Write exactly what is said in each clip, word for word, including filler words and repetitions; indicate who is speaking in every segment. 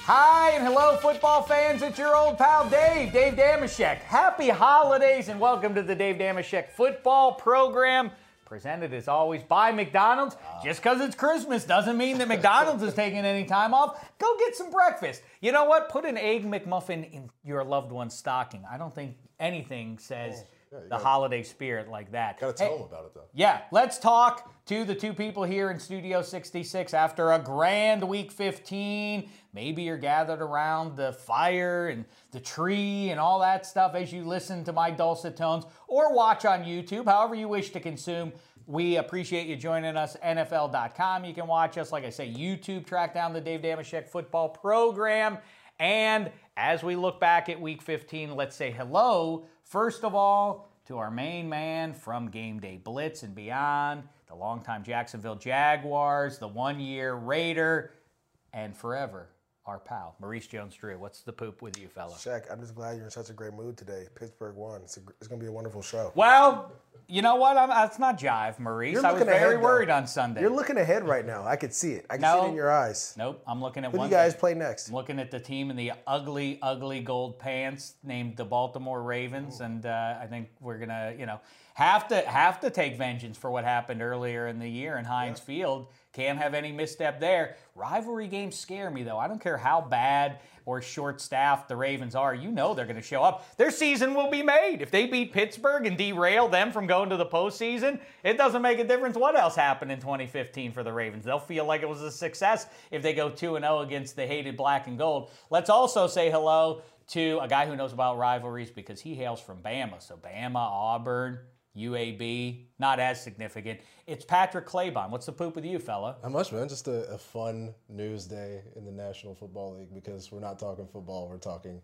Speaker 1: Hi and hello, football fans. It's your old pal Dave, Dave Dameshek. Happy holidays and welcome to the Dave Dameshek football program, presented as always by McDonald's. Just because it's Christmas doesn't mean that McDonald's is taking any time off. Go get some breakfast. You know what? Put an Egg McMuffin in your loved one's stocking. I don't think anything says oh, yeah, the gotta, holiday spirit like that.
Speaker 2: Gotta tell
Speaker 1: hey,
Speaker 2: them about it, though.
Speaker 1: Yeah, let's talk to the two people here in Studio sixty-six after a grand Week fifteen. Maybe you're gathered around the fire and the tree and all that stuff as you listen to my dulcet tones or watch on YouTube, however you wish to consume. We appreciate you joining us. N F L dot com, you can watch us. Like I say, YouTube, track down the Dave Dameshek football program. And as we look back at Week fifteen, let's say hello, first of all, to our main man from Game Day Blitz and beyond, the longtime Jacksonville Jaguars, the one-year Raider, and forever our pal, Maurice Jones-Drew. What's the poop with you, fella?
Speaker 3: Shaq, I'm just glad you're in such a great mood today. Pittsburgh won. It's, it's going to be a wonderful show.
Speaker 1: Well, you know what? I'm, that's not jive, Maurice.
Speaker 3: You're
Speaker 1: I was very
Speaker 3: ahead,
Speaker 1: worried
Speaker 3: though.
Speaker 1: on Sunday.
Speaker 3: You're looking ahead right now. I could see it. I can
Speaker 1: no,
Speaker 3: see it in your eyes.
Speaker 1: Nope. I'm looking at
Speaker 3: Who
Speaker 1: one.
Speaker 3: Who do you guys
Speaker 1: thing.
Speaker 3: play next?
Speaker 1: I'm looking at the team in the ugly, ugly gold pants named the Baltimore Ravens, Ooh. and uh, I think we're gonna, you know, have to have to take vengeance for what happened earlier in the year in Heinz yeah. Field. Can't have any misstep there. Rivalry games scare me, though. I don't care how bad or short-staffed the Ravens are. You know they're going to show up. Their season will be made. If they beat Pittsburgh and derail them from going to the postseason, it doesn't make a difference what else happened in twenty fifteen for the Ravens. They'll feel like it was a success if they go two and oh against the hated black and gold. Let's also say hello to a guy who knows about rivalries because he hails from Bama. So Bama, Auburn, U A B, not as significant. It's Patrick Claybon. What's the poop with you, fella?
Speaker 2: Not much, man. Just a, a fun news day in the National Football League because we're not talking football. We're talking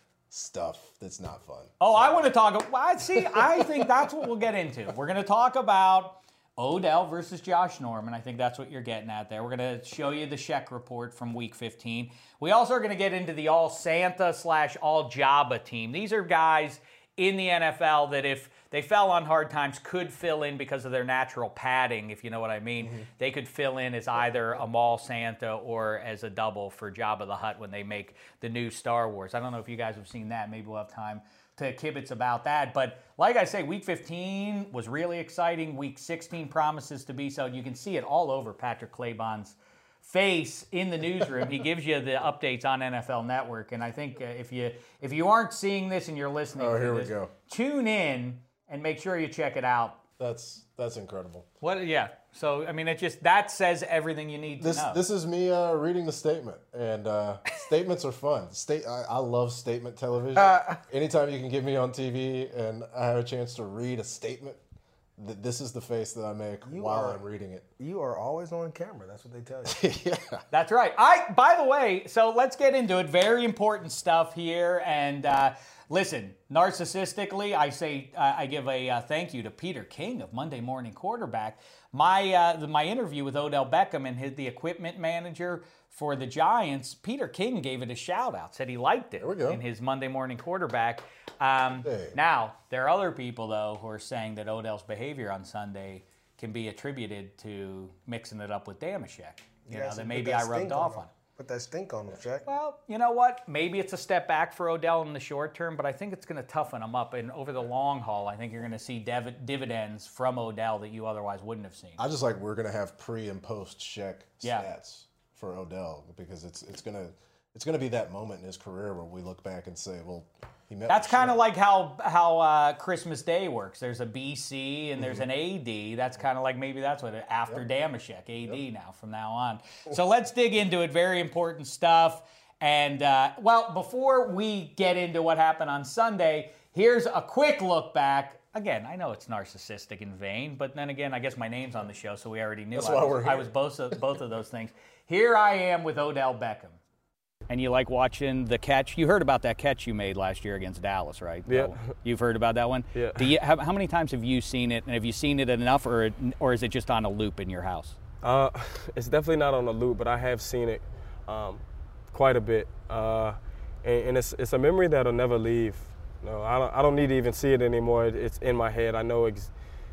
Speaker 2: stuff that's not fun.
Speaker 1: Oh, I want to talk. Well, see, I think that's what we'll get into. We're going to talk about Odell versus Josh Norman. I think that's what you're getting at there. We're going to show you the Sheck report from Week fifteen. We also are going to get into the all Santa slash all Jabba team. These are guys in the N F L that if they fell on hard times could fill in because of their natural padding, if you know what I mean. Mm-hmm. They could fill in as either a mall Santa or as a double for Jabba the Hutt when they make the new Star Wars. I don't know if you guys have seen that. Maybe we'll have time to kibitz about that. But like I say, Week fifteen was really exciting. Week sixteen promises to be so. You can see it all over Patrick Claybon's face in the newsroom. He gives you the updates on N F L Network, and I think uh, if you if you aren't seeing this and you're listening
Speaker 2: oh,
Speaker 1: to
Speaker 2: here
Speaker 1: this,
Speaker 2: we go.
Speaker 1: Tune in and make sure you check it out.
Speaker 2: That's that's incredible.
Speaker 1: What? Yeah. So I mean, it just that says everything you need to
Speaker 2: this,
Speaker 1: know.
Speaker 2: This is me uh, reading the statement, and uh, statements are fun. State I, I love statement television. Uh, Anytime you can get me on T V and I have a chance to read a statement. This is the face that I make you while are, I'm reading it.
Speaker 3: You are always on camera. That's what they tell you.
Speaker 1: Yeah. That's right. I. By the way, so let's get into it. Very important stuff here. And uh, listen, narcissistically, I say uh, I give a uh, thank you to Peter King of Monday Morning Quarterback. My uh, the, my interview with Odell Beckham and his, the equipment manager for the Giants, Peter King gave it a shout out. Said he liked it
Speaker 2: there we go.
Speaker 1: in his Monday Morning Quarterback. Um, hey. Now, there are other people, though, who are saying that Odell's behavior on Sunday can be attributed to mixing it up with Dameshek. You yeah, know, that maybe I rubbed off on him.
Speaker 3: Put that stink on him, Shaq.
Speaker 1: Well, you know what? Maybe it's a step back for Odell in the short term, but I think it's going to toughen him up. And over the long haul, I think you're going to see dev- dividends from Odell that you otherwise wouldn't have seen.
Speaker 2: I just like we're going to have pre and post Sheck
Speaker 1: yeah.
Speaker 2: stats for Odell because it's it's going to it's going to be that moment in his career where we look back and say, well, he met.
Speaker 1: That's kind of like how how uh, Christmas Day works. There's a B C and there's mm-hmm. an A D. That's kind of like maybe that's what it, after yep. Dameshek, A D yep. now from now on. So let's dig into it. Very important stuff. And uh, well, before we get into what happened on Sunday, here's a quick look back. Again, I know it's narcissistic and vain, but then again, I guess my name's on the show, so we already knew
Speaker 2: That's
Speaker 1: I,
Speaker 2: why
Speaker 1: was,
Speaker 2: we're here.
Speaker 1: I was both of, both of those things. Here I am with Odell Beckham. And you like watching the catch? You heard about that catch you made last year against Dallas, right?
Speaker 4: Yeah.
Speaker 1: You've heard about that one?
Speaker 4: Yeah.
Speaker 1: Do you, how, how many times have you seen it, and have you seen it enough, or or is it just on a loop in your house?
Speaker 4: Uh, it's definitely not on a loop, but I have seen it um, quite a bit. Uh, and and it's, it's a memory that'll never leave. No, I don't, I don't need to even see it anymore. It's in my head. I know ex-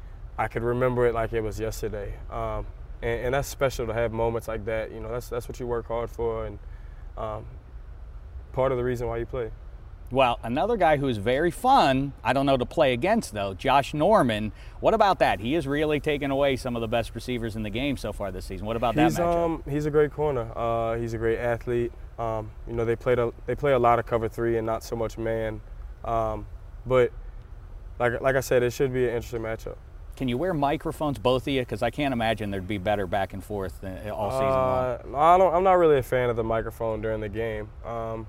Speaker 4: I could remember it like it was yesterday. Um, and, and that's special to have moments like that. You know, that's that's what you work hard for. And um, part of the reason why you play.
Speaker 1: Well, another guy who's very fun, I don't know to play against though, Josh Norman. What about that? He has really taken away some of the best receivers in the game so far this season. What about
Speaker 4: he's,
Speaker 1: that matchup?
Speaker 4: Um, he's a great corner. Uh, he's a great athlete. Um, you know, they played a, they play a lot of cover three and not so much man. Um, but like like I said, it should be an interesting matchup.
Speaker 1: Can you wear microphones, both of you? Because I can't imagine there'd be better back and forth than all season
Speaker 4: uh,
Speaker 1: long.
Speaker 4: I don't, I'm not really a fan of the microphone during the game. Um,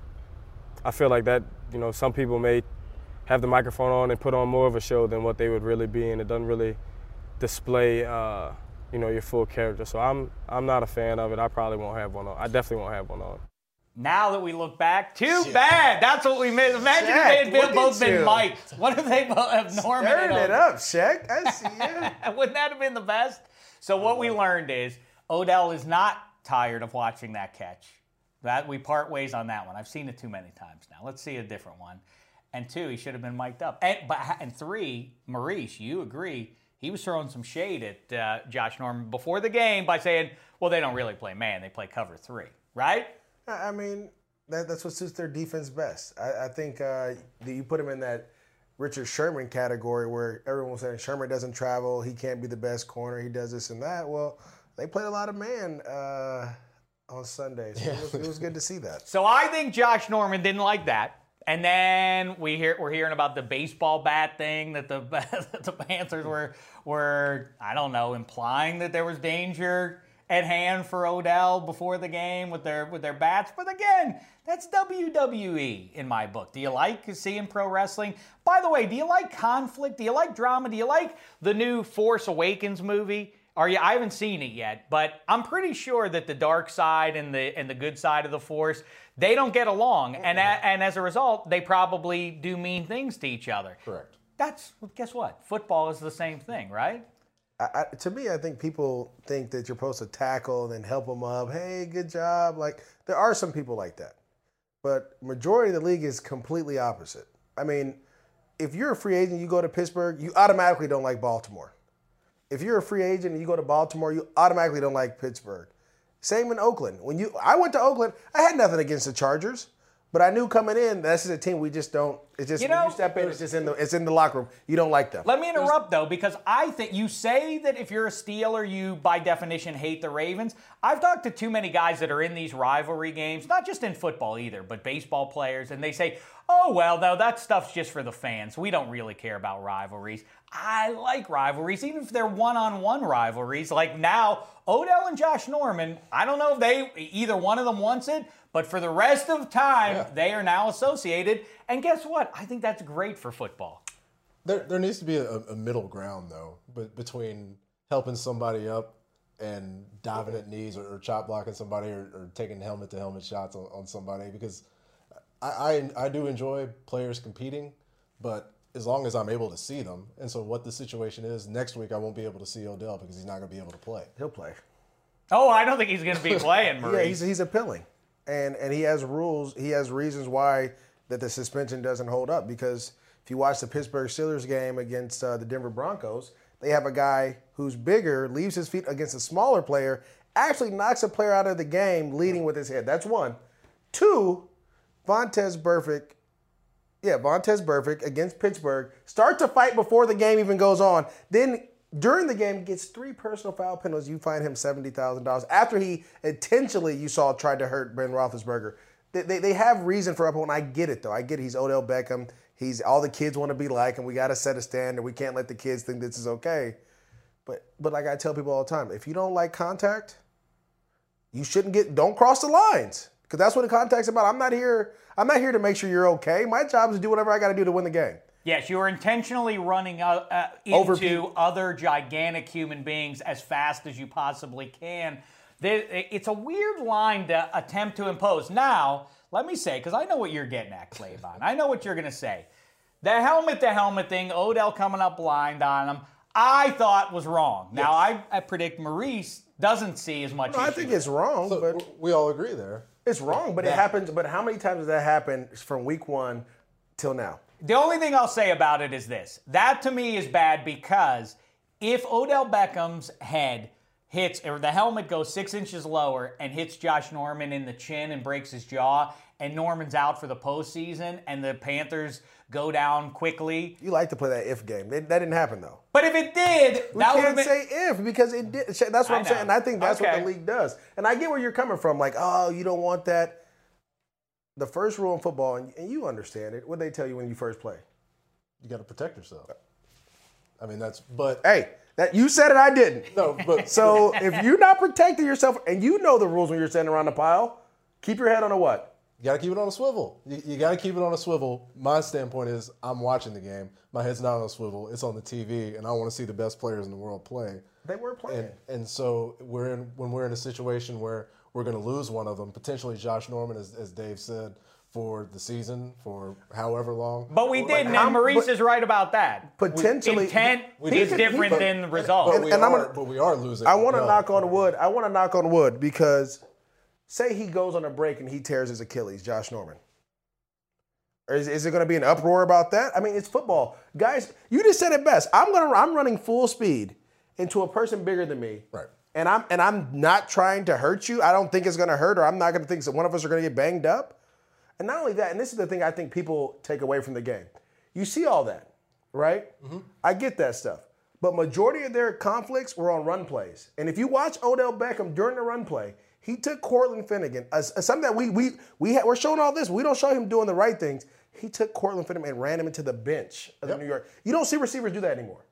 Speaker 4: I feel like that, you know, some people may have the microphone on and put on more of a show than what they would really be, and it doesn't really display, uh, you know, your full character. So I'm I'm not a fan of it. I probably won't have one on. I definitely won't have one on.
Speaker 1: Now that we look back, too Shit. bad. That's what we made. Imagine
Speaker 3: Shaq,
Speaker 1: if they had both been
Speaker 3: you.
Speaker 1: mic'd. What if they both have Norman?
Speaker 3: Stirring it up, Shaq. I see you.
Speaker 1: Wouldn't that have been the best? So what we learned is Odell is not tired of watching that catch. That we part ways on that one. I've seen it too many times now. Let's see a different one. And two, he should have been mic'd up. And, but, and three, Maurice, you agree, he was throwing some shade at uh, Josh Norman before the game by saying, well, they don't really play man, they play cover three, right?
Speaker 3: I mean, that, that's what suits their defense best. I, I think uh, you put him in that Richard Sherman category where everyone was saying Sherman doesn't travel, he can't be the best corner, he does this and that. Well, they played a lot of man uh, on Sunday, so yeah. it, was, it was good to see that.
Speaker 1: So I think Josh Norman didn't like that. And then we hear we're hearing about the baseball bat thing that the that the Panthers were were I don't know implying that there was danger at hand for Odell before the game with their with their bats. But again, that's W W E in my book. Do you like seeing pro wrestling? By the way, do you like conflict? Do you like drama? Do you like the new Force Awakens movie? Are you? I haven't seen it yet, but I'm pretty sure that the dark side and the and the good side of the Force, they don't get along, and a, and as a result, they probably do mean things to each other.
Speaker 2: Correct.
Speaker 1: That's guess what? Football is the same thing, right?
Speaker 3: I, I, to me, I think people think that you're supposed to tackle and then help them up. Hey, good job. Like there are some people like that, but majority of the league is completely opposite. I mean, if you're a free agent, you go to Pittsburgh, you automatically don't like Baltimore. If you're a free agent and you go to Baltimore, you automatically don't like Pittsburgh. Same in Oakland. When you, I went to Oakland, I had nothing against the Chargers, but I knew coming in, this is a team we just don't. It's just
Speaker 1: You
Speaker 3: when
Speaker 1: know,
Speaker 3: you step in, it's just in the it's in the locker room. You don't like them.
Speaker 1: Let me interrupt, though, because I think you say that if you're a Steeler, you, by definition, hate the Ravens. I've talked to too many guys that are in these rivalry games, not just in football either, but baseball players, and they say, oh, well, no, that stuff's just for the fans. We don't really care about rivalries. I like rivalries, even if they're one-on-one rivalries. Like now, Odell and Josh Norman, I don't know if they either one of them wants it, but for the rest of time, yeah. they are now associated. And guess what? I think that's great for football.
Speaker 2: There, there needs to be a, a middle ground, though, but between helping somebody up and diving at knees or, or chop blocking somebody or, or taking helmet-to-helmet shots on, on somebody, because I, I I do enjoy players competing, but as long as I'm able to see them. And so what the situation is, next week I won't be able to see Odell because he's not going to be able to play.
Speaker 3: He'll play.
Speaker 1: Oh, I don't think he's going to be playing, Maurice.
Speaker 3: Yeah, he's, he's appealing. And and he has rules, he has reasons why that the suspension doesn't hold up. Because if you watch the Pittsburgh Steelers game against uh, the Denver Broncos, they have a guy who's bigger, leaves his feet against a smaller player, actually knocks a player out of the game leading with his head. That's one. Two, Vontaze Burfict, yeah, Vontaze Burfict against Pittsburgh, start to fight before the game even goes on. Then during the game, gets three personal foul penalties. You fine him seventy thousand dollars after he intentionally, you saw, tried to hurt Ben Roethlisberger. They, they, they have reason for uphold, and I get it, though. I get it. He's Odell Beckham. He's all the kids want to be like, and we got to set a standard. We can't let the kids think this is okay. But but like I tell people all the time, if you don't like contact, you shouldn't get, don't cross the lines. Because that's what the contact's about. I'm not here. I'm not here to make sure you're okay. My job is to do whatever I got to do to win the game.
Speaker 1: Yes, you are intentionally running uh, uh, into other gigantic human beings as fast as you possibly can. It's a weird line to attempt to impose. Now, let me say, because I know what you're getting at, Clavon. I know what you're going to say. The helmet-to-helmet thing, Odell coming up blind on him, I thought was wrong. Yes. Now, I, I predict Maurice doesn't see as much.
Speaker 3: No, I think it's wrong,
Speaker 2: so
Speaker 3: but
Speaker 2: we all agree there.
Speaker 3: It's wrong, but that. it happens. But how many times does that happen from week one till now?
Speaker 1: The only thing I'll say about it is this. That, to me, is bad because if Odell Beckham's head hits, or the helmet goes six inches lower and hits Josh Norman in the chin and breaks his jaw, and Norman's out for the postseason, and the Panthers go down quickly.
Speaker 3: You like to play that if game. That didn't happen, though.
Speaker 1: But if it did,
Speaker 3: we
Speaker 1: that would have
Speaker 3: can't
Speaker 1: been...
Speaker 3: say if, because it did. That's what
Speaker 1: I
Speaker 3: I'm
Speaker 1: know.
Speaker 3: saying. And I think that's
Speaker 1: Okay.
Speaker 3: what the league does. And I get where you're coming from. Like, oh, you don't want that. The first rule in football, and, and you understand it, what do they tell you when you first play?
Speaker 2: You got to protect yourself. I mean, that's, but.
Speaker 3: Hey, that you said it, I didn't.
Speaker 2: No, but.
Speaker 3: So if you're not protecting yourself, and you know the rules when you're standing around the pile, keep your head on a what?
Speaker 2: You got to keep it on a swivel. You, you got to keep it on a swivel. My standpoint is I'm watching the game. My head's not on a swivel. It's on the T V, and I want to see the best players in the world play.
Speaker 3: They were playing.
Speaker 2: And, and so we're in, when we're in a situation where we're going to lose one of them, potentially Josh Norman, as, as Dave said, for the season, for however long.
Speaker 1: But we
Speaker 3: Like,
Speaker 1: didn't,
Speaker 3: how-
Speaker 1: and Maurice
Speaker 3: but-
Speaker 1: is right about that.
Speaker 3: Potentially.
Speaker 1: Intent
Speaker 2: we
Speaker 1: is
Speaker 2: did-
Speaker 1: different
Speaker 2: but-
Speaker 1: than the result.
Speaker 2: But we,
Speaker 3: And I'm
Speaker 2: are,
Speaker 3: gonna-
Speaker 2: but we are losing.
Speaker 3: I want to
Speaker 2: No.
Speaker 3: knock on wood. I want to knock on wood because say he goes on a break and he tears his Achilles, Josh Norman. Or is, is it going to be an uproar about that? I mean, it's football. Guys, you just said it best. I'm going to I'm running full speed into a person bigger than me.
Speaker 2: Right.
Speaker 3: And I'm and I'm not trying to hurt you. I don't think it's going to hurt, or I'm not going to think that one of us are going to get banged up. And not only that, and this is the thing I think people take away from the game. You see all that, right? Mm-hmm. I get that stuff. But majority of their conflicts were on run plays. And if you watch Odell Beckham during the run play, he took Cortland Finnegan, as, as something that we we we ha- we're showing all this. We don't show him doing the right things. He took Cortland Finnegan and ran him into the bench of
Speaker 2: Yep.
Speaker 3: the New York. You don't see receivers do that anymore.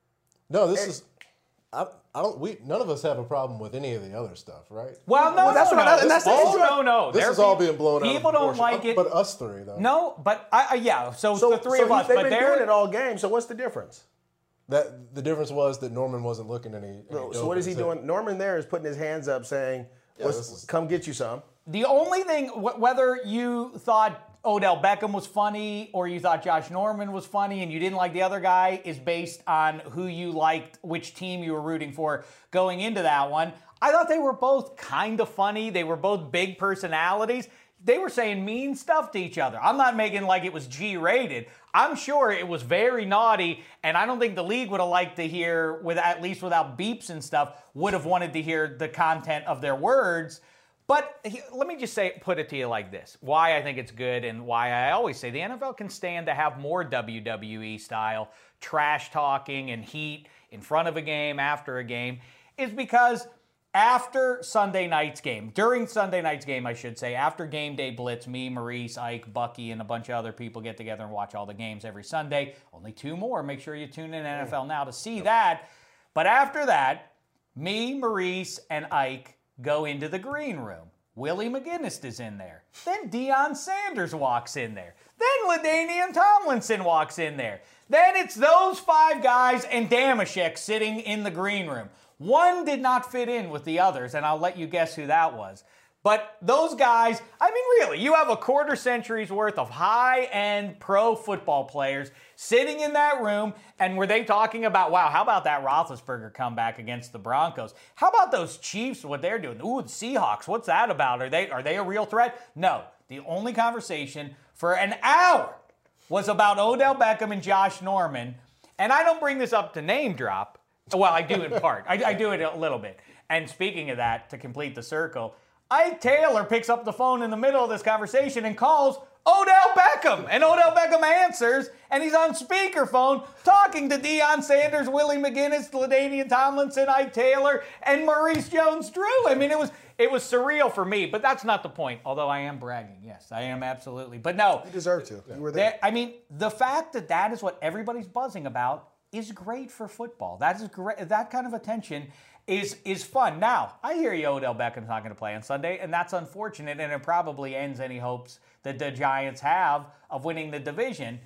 Speaker 2: No, this is. I, I don't. We none of us have a problem with any of the other stuff, right?
Speaker 1: Well, no,
Speaker 3: Well, that's
Speaker 1: no,
Speaker 3: what
Speaker 1: no.
Speaker 3: I- and that's the
Speaker 1: oh,
Speaker 3: issue.
Speaker 1: no, no.
Speaker 2: This
Speaker 1: There
Speaker 2: is all
Speaker 1: be-
Speaker 2: being blown out.
Speaker 1: People
Speaker 2: of
Speaker 1: don't
Speaker 2: proportion.
Speaker 1: like it.
Speaker 2: But us three, though.
Speaker 1: No, but I, I yeah. So,
Speaker 3: So
Speaker 1: the three
Speaker 3: so
Speaker 1: of us,
Speaker 3: they've
Speaker 1: but
Speaker 3: been
Speaker 1: they're
Speaker 3: doing it all game. So what's the difference?
Speaker 2: That the difference was that Norman wasn't looking any. any
Speaker 3: So
Speaker 2: dope
Speaker 3: what is
Speaker 2: in
Speaker 3: he
Speaker 2: his head.
Speaker 3: doing? Norman there is putting his hands up, saying, "Let's
Speaker 2: this is-
Speaker 3: come get you some."
Speaker 1: the only thing. Wh- whether you thought Odell Beckham was funny or you thought Josh Norman was funny and you didn't like the other guy is based on who you liked, which team you were rooting for going into that one. I thought they were both kind of funny. They were both big personalities. They were saying mean stuff to each other. I'm not making like it was G-rated. I'm sure it was very naughty, and I don't think the league would have liked to hear, with at least without beeps and stuff, would have wanted to hear the content of their words. But he- let me just say, put it to you like this. Why I think it's good and why I always say the N F L can stand to have more W W E style trash talking and heat in front of a game, after a game, is because after Sunday night's game, during Sunday night's game, I should say, after game day blitz, me, Maurice, Ike, Bucky, and a bunch of other people get together and watch all the games every Sunday. Only two more. Make sure you tune in N F L Now to see that. But after that, me, Maurice, and Ike go into the green room. Willie McGinnis is in there. Then Deion Sanders walks in there. Then LaDainian Tomlinson walks in there. Then it's those five guys and Damashek sitting in the green room. One did not fit in with the others, and I'll let you guess who that was. But those guys, I mean, really, you have a quarter century's worth of high-end pro football players sitting in that room, and were they talking about, wow, how about that Roethlisberger comeback against the Broncos? How about those Chiefs, what they're doing? Ooh, the Seahawks, what's that about? Are they, are they a real threat? No. The only conversation for an hour was about Odell Beckham and Josh Norman, and I don't bring this up to name drop. Well, I do in part. I, I do it a little bit. And speaking of that, to complete the circle, Ike Taylor picks up the phone in the middle of this conversation and calls Odell Beckham. And Odell Beckham answers, and he's on speakerphone talking to Deion Sanders, Willie McGinnis, LaDainian Tomlinson, Ike Taylor, and Maurice Jones-Drew. I mean, it was it was surreal for me, but that's not the point, although I am bragging. Yes, I am absolutely. But no.
Speaker 3: You deserve to. You were there.
Speaker 1: There, I mean, the fact that that is what everybody's buzzing about is great for football. That is great. That kind of attention is is fun. Now, I hear you, Odell Beckham's not going to play on Sunday, and that's unfortunate, and it probably ends any hopes that the Giants have of winning the division.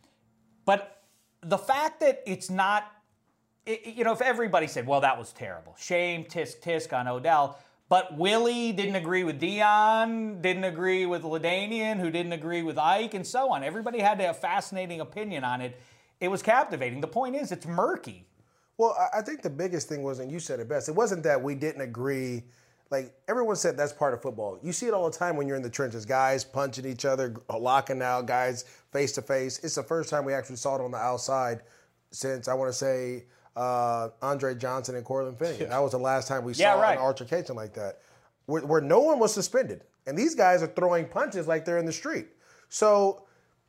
Speaker 1: But the fact that it's not, it, you know, if everybody said, well, that was terrible, shame, tisk, tisk on Odell, but Willie didn't agree with Deion, didn't agree with LaDainian, who didn't agree with Ike, and so on. Everybody had a fascinating opinion on it. It was captivating. The point is, it's murky.
Speaker 3: Well, I- I think the biggest thing was, and you said it best, it wasn't that we didn't agree. Like, everyone said that's part of football. You see it all the time when you're in the trenches. Guys punching each other, locking out, guys face to face. It's the first time we actually saw it on the outside since, I want to say, uh, Andre Johnson and Cortland Finnegan. That was the last time we
Speaker 1: Yeah,
Speaker 3: saw
Speaker 1: right.
Speaker 3: an altercation like that, where, where no one was suspended. And these guys are throwing punches like they're in the street. So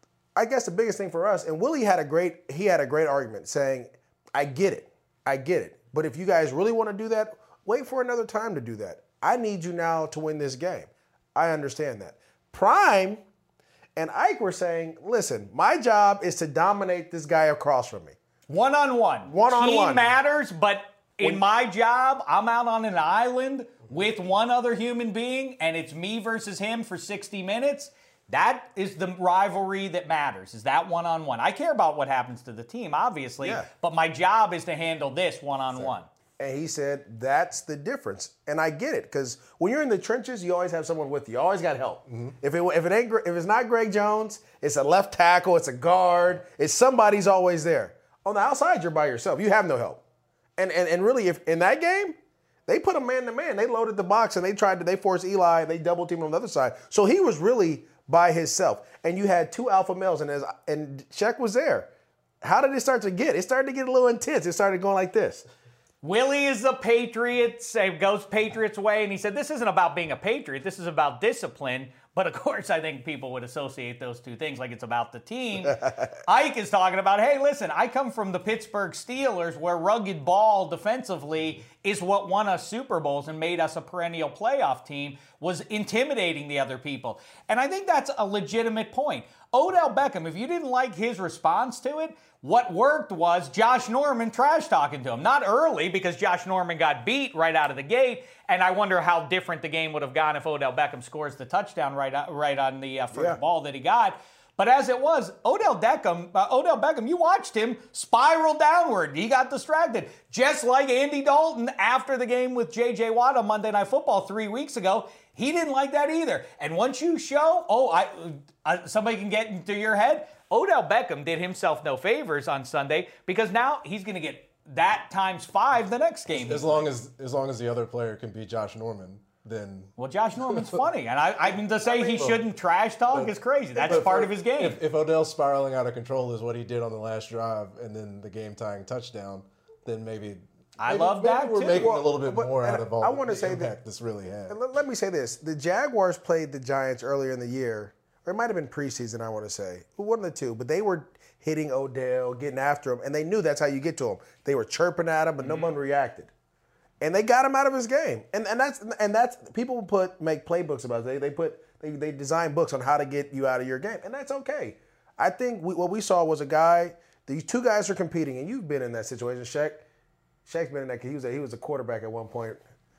Speaker 3: I guess the biggest thing for us, and Willie had a great, he had a great argument saying, I get it. I get it. But if you guys really want to do that, wait for another time to do that. I need you now to win this game. I understand that. Prime and Ike were saying, listen, my job is to dominate this guy across from me.
Speaker 1: One-on-one.
Speaker 3: One-on-one.
Speaker 1: Team matters, but in my job, I'm out on an island with one other human being, and it's me versus him for sixty minutes. That is the rivalry that matters, is that one-on-one. I care about what happens to the team, obviously,
Speaker 3: Yeah.
Speaker 1: but my job is to handle this one-on-one.
Speaker 3: And he said, that's the difference. And I get it, because when you're in the trenches, you always have someone with you. You always got help. Mm-hmm. If it if it ain't if it's not Greg Jones, it's a left tackle, it's a guard, it's somebody's always there. On the outside, you're by yourself. You have no help. And and and really, if in that game, they put him man to man. They loaded the box and they tried to they forced Eli. They double teamed him on the other side. So he was really by himself. And you had two alpha males, and as and Shaq was there. How did it start to get? It started to get a little intense. It started going like this.
Speaker 1: Willie is a Patriots, uh, goes Patriots way, and he said, this isn't about being a Patriot, this is about discipline. But of course, I think people would associate those two things like it's about the team. Ike is talking about, hey, listen, I come from the Pittsburgh Steelers where rugged ball defensively is what won us Super Bowls and made us a perennial playoff team, was intimidating the other people. And I think that's a legitimate point. Odell Beckham, if you didn't like his response to it, what worked was Josh Norman trash talking to him. Not early, because Josh Norman got beat right out of the gate, and I wonder how different the game would have gone if Odell Beckham scores the touchdown right, right on the uh, first
Speaker 3: Yeah.
Speaker 1: ball that he got. But as it was, Odell Beckham, uh, Odell Beckham, you watched him spiral downward. He got distracted. Just like Andy Dalton after the game with J J Watt on Monday Night Football three weeks ago. He didn't like that either. And once you show, oh, I, uh, somebody can get into your head, Odell Beckham did himself no favors on Sunday, because now he's going to get that times five the next game.
Speaker 2: As long as as long as the other player can beat Josh Norman, then
Speaker 1: Well, Josh Norman's funny, and I, I mean, to say he shouldn't trash talk is crazy. That's
Speaker 2: But
Speaker 1: part
Speaker 2: for-
Speaker 1: of his game.
Speaker 2: If, if Odell's spiraling out of control is what he did on the last drive, and then the game-tying touchdown, then maybe
Speaker 1: I
Speaker 2: maybe-
Speaker 1: love
Speaker 2: maybe
Speaker 1: that,
Speaker 2: we're
Speaker 1: too.
Speaker 2: making
Speaker 3: Well,
Speaker 2: a little bit
Speaker 3: but-
Speaker 2: more out
Speaker 3: and
Speaker 2: of all
Speaker 3: I wanna
Speaker 2: the
Speaker 3: say that-
Speaker 2: impact this really had.
Speaker 3: And let, let me say this. The Jaguars played the Giants earlier in the year, or it might have been preseason, I want to say. One of the two. But they were hitting Odell, getting after him, and they knew that's how you get to him. They were chirping at him, but no one reacted. And they got him out of his game. And and that's and that's people put make playbooks about it. They they put they, they design books on how to get you out of your game. And that's okay. I think we, what we saw was a guy, these two guys are competing, and you've been in that situation, Shaq. Shaq's been in that. He was a, he was a quarterback at one point.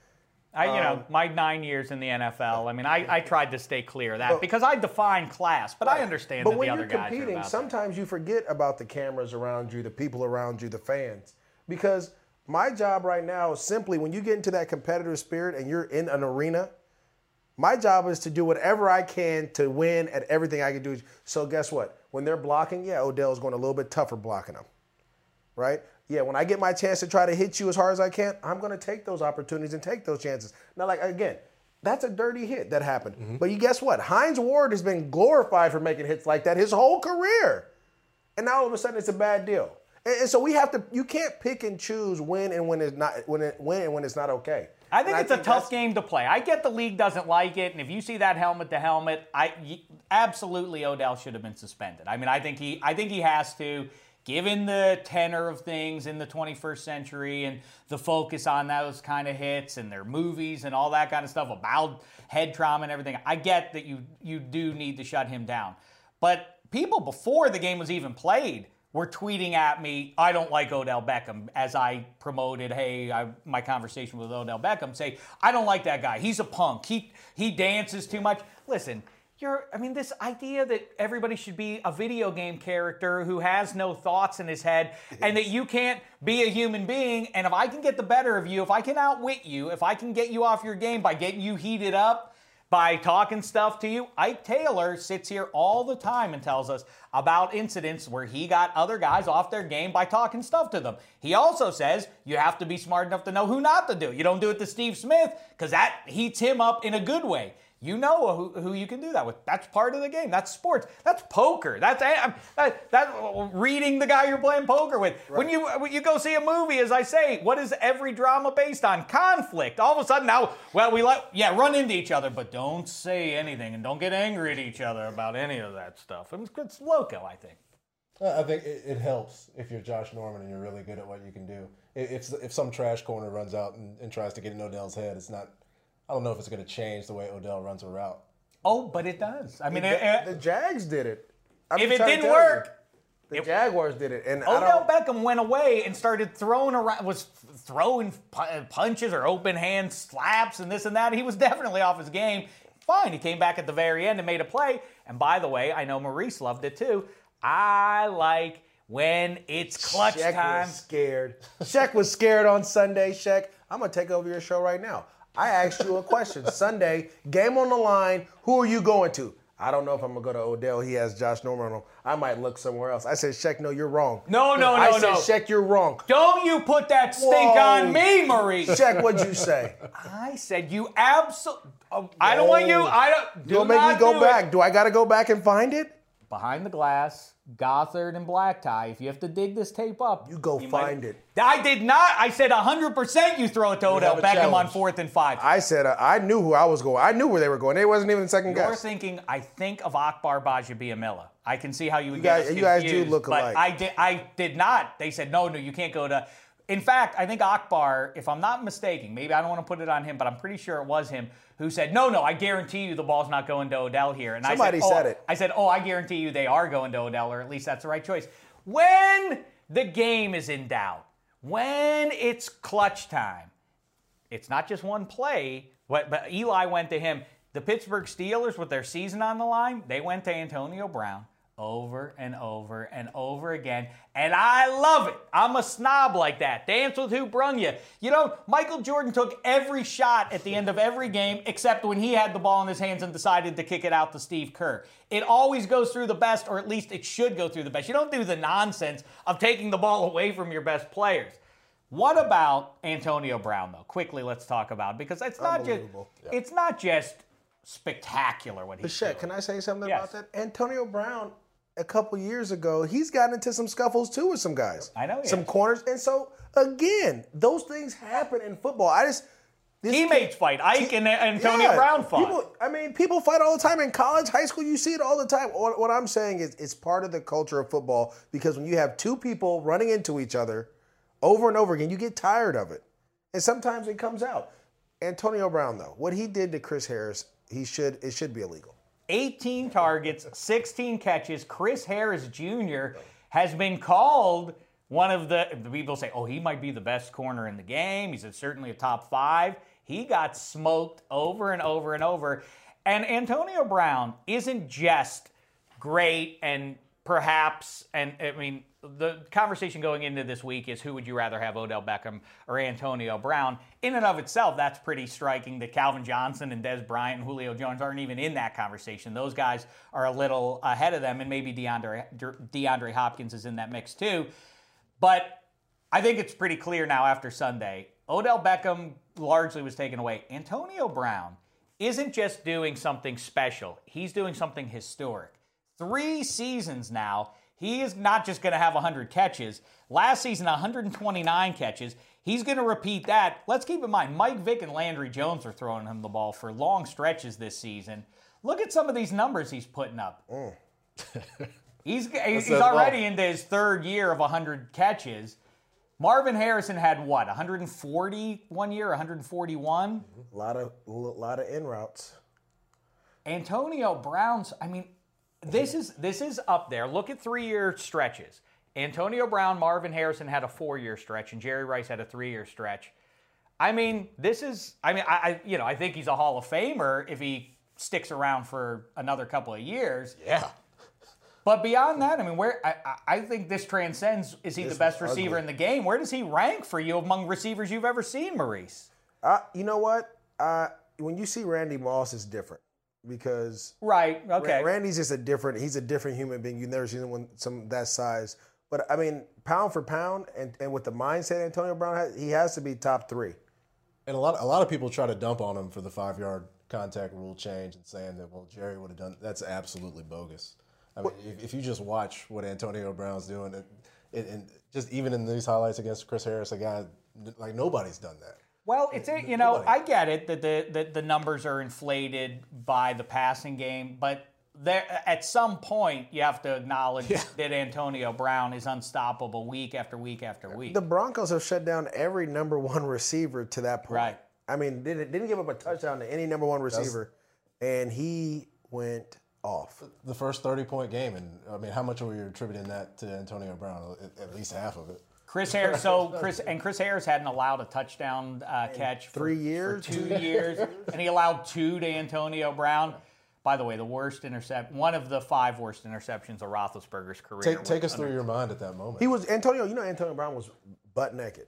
Speaker 1: I, you know,
Speaker 3: Um,
Speaker 1: my nine years in the N F L, I mean, I, I tried to stay clear of that because I define class, but I understand
Speaker 3: But
Speaker 1: that
Speaker 3: when
Speaker 1: the
Speaker 3: you're
Speaker 1: other guys are
Speaker 3: competing,
Speaker 1: about that.
Speaker 3: sometimes you forget about the cameras around you, the people around you, the fans. Because my job right now is simply when you get into that competitive spirit and you're in an arena, my job is to do whatever I can to win at everything I can do. So guess what? When they're blocking, yeah, Odell's going a little bit tougher blocking them, right? Yeah, when I get my chance to try to hit you as hard as I can, I'm going to take those opportunities and take those chances. Now, like, again, that's a dirty hit that happened. Mm-hmm. But you guess what? Hines Ward has been glorified for making hits like that his whole career. And now all of a sudden it's a bad deal. And, and so we have to, you can't pick and choose when and when it's not, when it, when and when it's not okay.
Speaker 1: I think
Speaker 3: and
Speaker 1: it's
Speaker 3: I
Speaker 1: a
Speaker 3: think
Speaker 1: tough game to play. I get the league doesn't like it, and if you see that helmet to helmet, I y- absolutely Odell should have been suspended. I mean, I think he, I think he has to, given the tenor of things in the twenty-first century and the focus on those kind of hits and their movies and all that kind of stuff about head trauma and everything. I get that you you do need to shut him down, but people before the game was even played were tweeting at me, I don't like Odell Beckham, as I promoted, hey, I, my conversation with Odell Beckham, say, I don't like that guy. He's a punk. He he dances too much. Listen, you're, I mean, this idea that everybody should be a video game character who has no thoughts in his head and that you can't be a human being, and if I can get the better of you, if I can outwit you, if I can get you off your game by getting you heated up, by talking stuff to you. Ike Taylor sits here all the time and tells us about incidents where he got other guys off their game by talking stuff to them. He also says you have to be smart enough to know who not to do. You don't do it to Steve Smith because that heats him up in a good way. You know who, who you can do that with. That's part of the game. That's sports. That's poker. That's that, that reading the guy you're playing poker with. Right. When you when you go see a movie, as I say, what is every drama based on? Conflict. All of a sudden now, well, we let yeah run into each other, but don't say anything and don't get angry at each other about any of that stuff. It's, it's loco, I think.
Speaker 2: I think it, it helps if you're Josh Norman and you're really good at what you can do. If if some trash corner runs out and, and tries to get in Odell's head, it's not. I don't know if it's going to change the way Odell runs a route.
Speaker 1: Oh, but it does. I mean,
Speaker 3: the,
Speaker 1: it,
Speaker 3: the Jags did it. I'm
Speaker 1: if it didn't work,
Speaker 3: you, the it, Jaguars did it. And
Speaker 1: Odell Beckham went away and started throwing around, was throwing punches or open hand slaps and this and that. He was definitely off his game. Fine, he came back at the very end and made a play. And by the way, I know Maurice loved it too. I like when it's clutch
Speaker 3: Shaq
Speaker 1: time.
Speaker 3: Was scared. Shaq was scared on Sunday. Shaq, I'm gonna take over your show right now. I asked you a question. Sunday, game on the line. Who are you going to? I don't know if I'm going to go to Odell. He has Josh Norman on him. I might look somewhere else. I said, Shaq, no, you're wrong.
Speaker 1: No, no, no,
Speaker 3: I
Speaker 1: no.
Speaker 3: said, Shaq, you're wrong.
Speaker 1: Don't you put that stink
Speaker 3: Whoa.
Speaker 1: on me, Maurice.
Speaker 3: Shaq, what'd you say?
Speaker 1: I said you absolutely. Oh, I don't want you. I don't. Do
Speaker 3: Don't make
Speaker 1: not
Speaker 3: me go
Speaker 1: do
Speaker 3: back.
Speaker 1: It.
Speaker 3: Do I got to go back and find it?
Speaker 1: Behind the glass, Gothard and Black Tie. If you have to dig this tape up,
Speaker 3: you go you find might... it.
Speaker 1: I did not. I said one hundred percent you throw it to Odell Beckham challenge. On fourth and five.
Speaker 3: I said uh, I knew who I was going. I knew where they were going. They wasn't even second guess.
Speaker 1: You're thinking, I think of Akbar Bajabiamila. I can see how you would
Speaker 3: you
Speaker 1: get
Speaker 3: guys,
Speaker 1: us
Speaker 3: You guys
Speaker 1: confused,
Speaker 3: do look alike.
Speaker 1: But I did, I did not. They said, no, no, you can't go to... In fact, I think Akbar, if I'm not mistaken, maybe I don't want to put it on him, but I'm pretty sure it was him who said, no, no, I guarantee you the ball's not going to Odell here. And
Speaker 3: Somebody
Speaker 1: I said, oh,
Speaker 3: said it.
Speaker 1: I said, oh, I guarantee you they are going to Odell, or at least that's the right choice. When the game is in doubt, when it's clutch time, it's not just one play, but, but Eli went to him. The Pittsburgh Steelers, with their season on the line, they went to Antonio Brown over and over and over again. And I love it. I'm a snob like that. Dance with who brung you. You know, Michael Jordan took every shot at the end of every game except when he had the ball in his hands and decided to kick it out to Steve Kerr. It always goes through the best, or at least it should go through the best. You don't do the nonsense of taking the ball away from your best players. What about Antonio Brown, though? Quickly, let's talk about it, because it's not just yeah. it's not just spectacular what he's
Speaker 3: Shaq,
Speaker 1: doing.
Speaker 3: Can I say something
Speaker 1: yes.
Speaker 3: about that? Antonio Brown, a couple years ago, he's gotten into some scuffles too with some guys.
Speaker 1: I know he
Speaker 3: Some
Speaker 1: is.
Speaker 3: corners. And so, again, those things happen in football. I just...
Speaker 1: Teammates kid, fight. Ike te- and Antonio
Speaker 3: yeah,
Speaker 1: Brown fought.
Speaker 3: People, I mean, people fight all the time. In college, high school, you see it all the time. What, what I'm saying is it's part of the culture of football, because when you have two people running into each other over and over again, you get tired of it. And sometimes it comes out. Antonio Brown, though, what he did to Chris Harris, he should it should be illegal.
Speaker 1: eighteen targets, sixteen catches. Chris Harris Junior has been called one of the, the people say, oh, he might be the best corner in the game. He's certainly a top five. He got smoked over and over and over. And Antonio Brown isn't just great and perhaps, and I mean, the conversation going into this week is who would you rather have, Odell Beckham or Antonio Brown? In and of itself, that's pretty striking that Calvin Johnson and Des Bryant and Julio Jones aren't even in that conversation. Those guys are a little ahead of them, and maybe DeAndre, DeAndre Hopkins is in that mix too. But I think it's pretty clear now after Sunday, Odell Beckham largely was taken away. Antonio Brown isn't just doing something special. He's doing something historic. Three seasons now, he is not just going to have one hundred catches. Last season, one hundred twenty-nine catches. He's going to repeat that. Let's keep in mind, Mike Vick and Landry Jones are throwing him the ball for long stretches this season. Look at some of these numbers he's putting up. Mm. he's he's already well. into his third year of one hundred catches. Marvin Harrison had what, one hundred forty one year, one hundred forty-one?
Speaker 3: A lot of, a lot of in routes.
Speaker 1: Antonio Brown's, I mean, This is this is up there. Look at three-year stretches. Antonio Brown, Marvin Harrison had a four-year stretch, and Jerry Rice had a three-year stretch. I mean, this is. I mean, I, I you know I think he's a Hall of Famer if he sticks around for another couple of years.
Speaker 2: Yeah.
Speaker 1: But beyond that, I mean, where I, I think this transcends. Is he this the best receiver ugly. in the game? Where does he rank for you among receivers you've ever seen, Maurice?
Speaker 3: Uh, you know what? Uh, when you see Randy Moss, it's different. Because
Speaker 1: right, okay,
Speaker 3: Randy's just a different. He's a different human being. You've never seen one some that size. But I mean, pound for pound, and, and with the mindset Antonio Brown has, he has to be top three.
Speaker 2: And a lot, a lot of people try to dump on him for the five-yard contact rule change and saying that, well, Jerry would have done. That's absolutely bogus. I mean, if, if you just watch what Antonio Brown's doing, it, it, and just even in these highlights against Chris Harris, a guy like nobody's done that.
Speaker 1: Well, it's a, you know, I get it that the that the numbers are inflated by the passing game, but there at some point you have to acknowledge yeah. that Antonio Brown is unstoppable week after week after week.
Speaker 3: The Broncos have shut down every number one receiver to that point.
Speaker 1: Right.
Speaker 3: I mean, didn't didn't give up a touchdown to any number one receiver, That's, and he went off.
Speaker 2: The first thirty-point game, and I mean, how much are we attributing that to Antonio Brown? At, at least half of it.
Speaker 1: Chris Harris, so Chris and Chris Harris hadn't allowed a touchdown uh, catch for
Speaker 3: three years,
Speaker 1: for two years, and he allowed two to Antonio Brown. By the way, the worst intercept, one of the five worst interceptions of Roethlisberger's career.
Speaker 2: Take, take us under, through your mind at that moment.
Speaker 3: He was Antonio. You know, Antonio Brown was butt naked.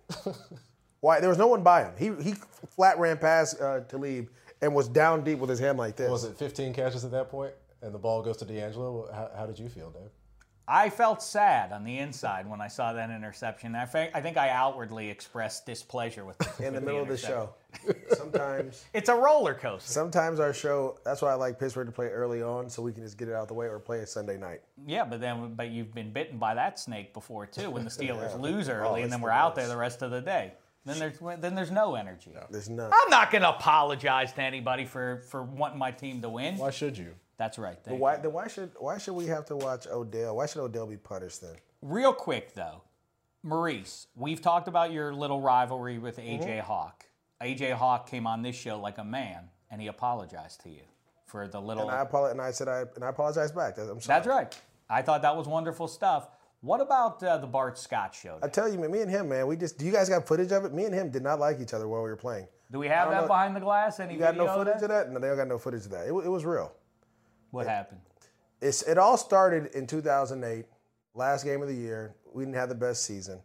Speaker 3: Why? There was no one by him. He he flat ran past uh, Talib and was down deep with his hand like this.
Speaker 2: Was it fifteen catches at that point, and the ball goes to D'Angelo? How, how did you feel, Dave?
Speaker 1: I felt sad on the inside when I saw that interception. I think I, think I outwardly expressed displeasure with the,
Speaker 3: in the
Speaker 1: with
Speaker 3: middle
Speaker 1: the
Speaker 3: of the show. Sometimes
Speaker 1: it's a roller coaster.
Speaker 3: Sometimes our show. That's why I like Pittsburgh to play early on, so we can just get it out of the way, or play it Sunday night.
Speaker 1: Yeah, but then but you've been bitten by that snake before too. When the Steelers yeah. lose early,
Speaker 3: oh,
Speaker 1: and then we're
Speaker 3: the
Speaker 1: out
Speaker 3: worst.
Speaker 1: there the rest of the day. Then there's then there's no energy.
Speaker 3: No, there's none.
Speaker 1: I'm not going to apologize to anybody for, for wanting my team to win.
Speaker 2: Why should you?
Speaker 1: That's right.
Speaker 3: But why, then why should why should we have to watch Odell? Why should Odell be punished then?
Speaker 1: Real quick though, Maurice, we've talked about your little rivalry with A J mm-hmm. Hawk. A J Hawk came on this show like a man, and he apologized to you for the little.
Speaker 3: And I apologize. And I said I and I apologize back. I'm sorry.
Speaker 1: That's right. I thought that was wonderful stuff. What about uh, the Bart Scott show?
Speaker 3: I tell you, man, me and him, man, we just. Do you guys got footage of it? Me and him did not like each other while we were playing.
Speaker 1: Do we have that
Speaker 3: know.
Speaker 1: behind the glass? Any
Speaker 3: you got no footage
Speaker 1: of that?
Speaker 3: of that? No, they don't got no footage of that. It, it was real.
Speaker 1: What
Speaker 3: it,
Speaker 1: happened?
Speaker 3: It's it all started in two thousand eight, last game of the year. We didn't have the best season.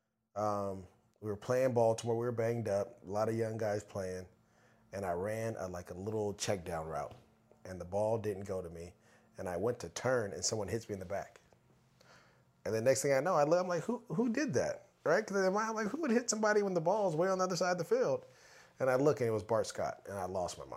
Speaker 3: Um, we were playing Baltimore. We were banged up. A lot of young guys playing, and I ran a, like a little check down route, and the ball didn't go to me, and I went to turn, and someone hits me in the back. And the next thing I know, I look, I'm like, who who did that, right? Because I'm like, who would hit somebody when the ball's way on the other side of the field? And I look, and it was Bart Scott, and I lost my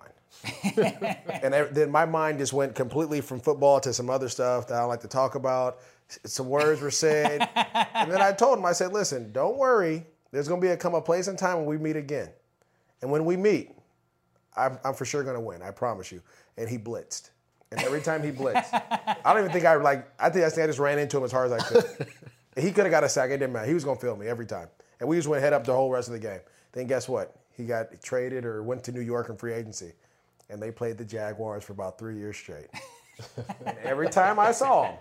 Speaker 3: mind. And then my mind just went completely from football to some other stuff that I don't like to talk about. Some words were said. And then I told him, I said, listen, don't worry. There's going to be a come a place and time when we meet again. And when we meet, I'm, I'm for sure going to win. I promise you. And he blitzed. And every time he blitzed, I don't even think I, like, I think I just ran into him as hard as I could. And he could have got a sack. It didn't matter. He was going to feel me every time. And we just went head up the whole rest of the game. Then guess what? He got traded or went to New York in free agency. And they played the Jaguars for about three years straight. And every time I saw him,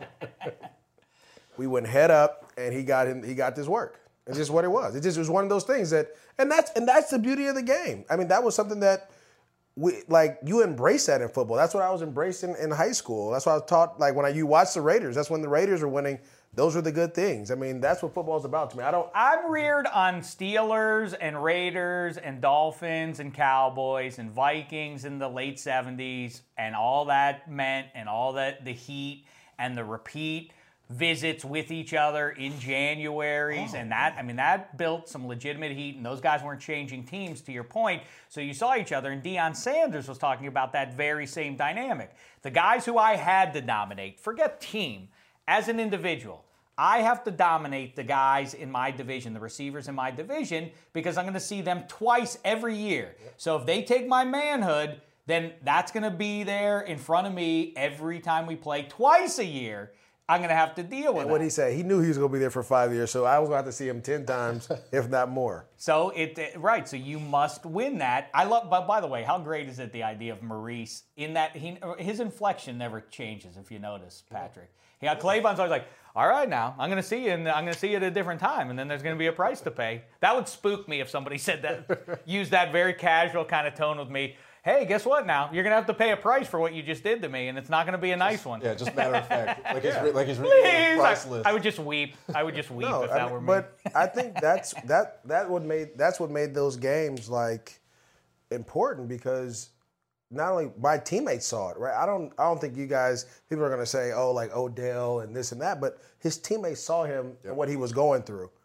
Speaker 3: we went head up, and he got him. He got this work. It's just what it was. It just was one of those things that, and that's and that's the beauty of the game. I mean, that was something that we like. You embrace that in football. That's what I was embracing in high school. That's what I was taught. Like when I, you watch the Raiders, that's when the Raiders were winning. Those are the good things. I mean, that's what football's about to me. I don't.
Speaker 1: I'm reared on Steelers and Raiders and Dolphins and Cowboys and Vikings in the late seventies, and all that meant, and all that the heat and the repeat visits with each other in Januaries, oh. and that, I mean, that built some legitimate heat, and those guys weren't changing teams, to your point, so you saw each other, and Deion Sanders was talking about that very same dynamic. The guys who I had to dominate, forget team, as an individual, I have to dominate the guys in my division, the receivers in my division, because I'm going to see them twice every year. Yep. So if they take my manhood, then that's going to be there in front of me every time we play twice a year. I'm going to have to deal with it.
Speaker 3: What he said, he knew he was going to be there for five years, so I was going to have to see him ten times, if not more.
Speaker 1: So, it, it right, so you must win that. I love, but by the way, how great is it, the idea of Maurice, in that he, his inflection never changes, if you notice, Patrick. Yeah, Claybon's always like, all right now, I'm going to see you, and I'm going to see you at a different time, and then there's going to be a price to pay. That would spook me if somebody said that, used that very casual kind of tone with me. Hey, guess what now? You're going to have to pay a price for what you just did to me, and it's not going to be a nice
Speaker 2: just,
Speaker 1: one.
Speaker 2: Yeah, just matter of fact. Like
Speaker 3: yeah.
Speaker 2: he's, like he's reading price
Speaker 1: I,
Speaker 2: list.
Speaker 1: I would just weep. I would just weep
Speaker 3: no,
Speaker 1: if
Speaker 3: I
Speaker 1: that
Speaker 3: mean,
Speaker 1: were me.
Speaker 3: But I think that's that that what made that's what made those games like important, because not only my teammates saw it, right? I don't I don't think you guys people are going to say, oh, like Odell and this and that, but his teammates saw him yep. and what he was going through.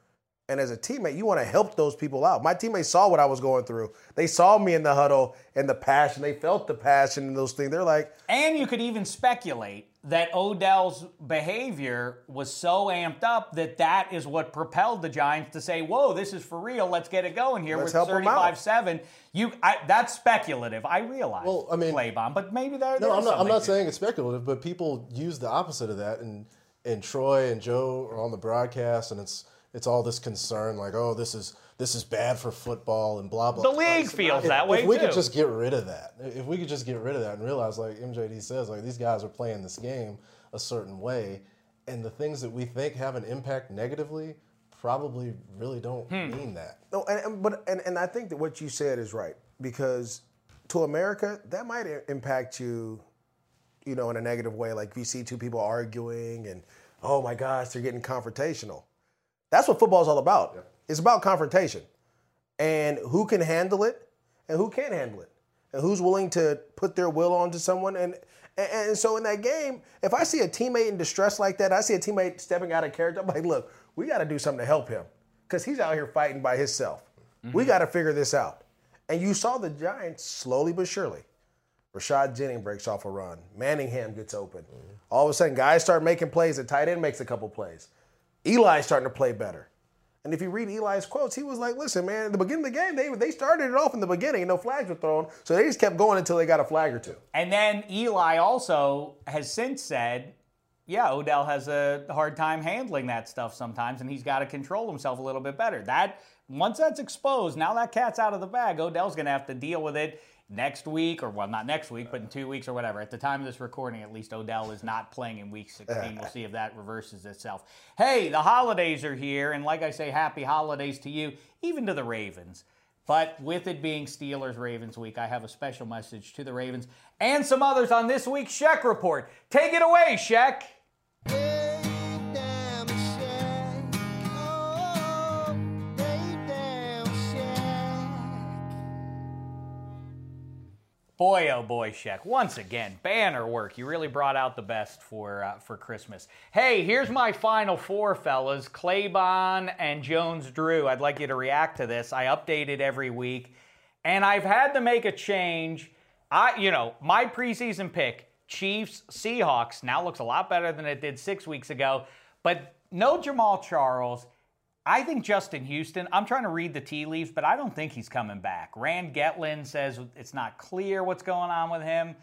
Speaker 3: And as a teammate, you want to help those people out. My teammates saw what I was going through. They saw me in the huddle and the passion. They felt the passion and those things. They're like...
Speaker 1: And you could even speculate that Odell's behavior was so amped up that that is what propelled the Giants to say, whoa, this is for real. Let's get it going here
Speaker 3: Let's
Speaker 1: with thirty-five seven. You, I, that's speculative. I realize,
Speaker 2: well, I mean,
Speaker 1: Claybon, but maybe there,
Speaker 2: no,
Speaker 1: there
Speaker 2: I'm not, I'm not
Speaker 1: to
Speaker 2: saying it's speculative, but people use the opposite of that. And, and Troy and Joe are on the broadcast, and it's it's all this concern, like, oh, this is this is bad for football and blah, blah.
Speaker 1: The league feels
Speaker 2: if,
Speaker 1: that way,
Speaker 2: If we
Speaker 1: too.
Speaker 2: could just get rid of that, if we could just get rid of that and realize, like M J D says, like these guys are playing this game a certain way, and the things that we think have an impact negatively probably really don't
Speaker 1: hmm.
Speaker 2: mean that.
Speaker 3: No, and, and but and, and I think that what you said is right, because to America, that might impact you, you know, in a negative way. Like if you see two people arguing and, oh my gosh, they're getting confrontational. That's what football is all about. Yeah. It's about confrontation and who can handle it and who can't handle it and who's willing to put their will onto someone. And, and, and so in that game, if I see a teammate in distress like that, I see a teammate stepping out of character, I'm like, look, we got to do something to help him because he's out here fighting by himself. Mm-hmm. We got to figure this out. And you saw the Giants slowly but surely. Rashad Jennings breaks off a run. Manningham gets open. Mm-hmm. All of a sudden, guys start making plays. The tight end makes a couple plays. Eli's starting to play better. And if you read Eli's quotes, he was like, listen, man, at the beginning of the game, they they started it off in the beginning and no flags were thrown. So they just kept going until they got a flag or two.
Speaker 1: And then Eli also has since said, yeah, Odell has a hard time handling that stuff sometimes, and he's got to control himself a little bit better. That once that's exposed, now that cat's out of the bag, Odell's going to have to deal with it next week, or well, not next week, but in two weeks or whatever. At the time of this recording, at least Odell is not playing in week sixteen. We'll see if that reverses itself. Hey, the holidays are here, and like I say, happy holidays to you, even to the Ravens. But with it being Steelers-Ravens week, I have a special message to the Ravens and some others on this week's Sheck Report. Take it away, Sheck. Boy, oh boy, Sheck. Once again, banner work. You really brought out the best for uh, for Christmas. Hey, here's my final four, fellas. Claybon and Jones-Drew. I'd like you to react to this. I update it every week, and I've had to make a change. I, you know, my preseason pick, Chiefs, Seahawks, now looks a lot better than it did six weeks ago, but no Jamaal Charles. I think Justin Houston, I'm trying to read the tea leaves, but I don't think he's coming back. Rand Getlin says it's not clear what's going on with him.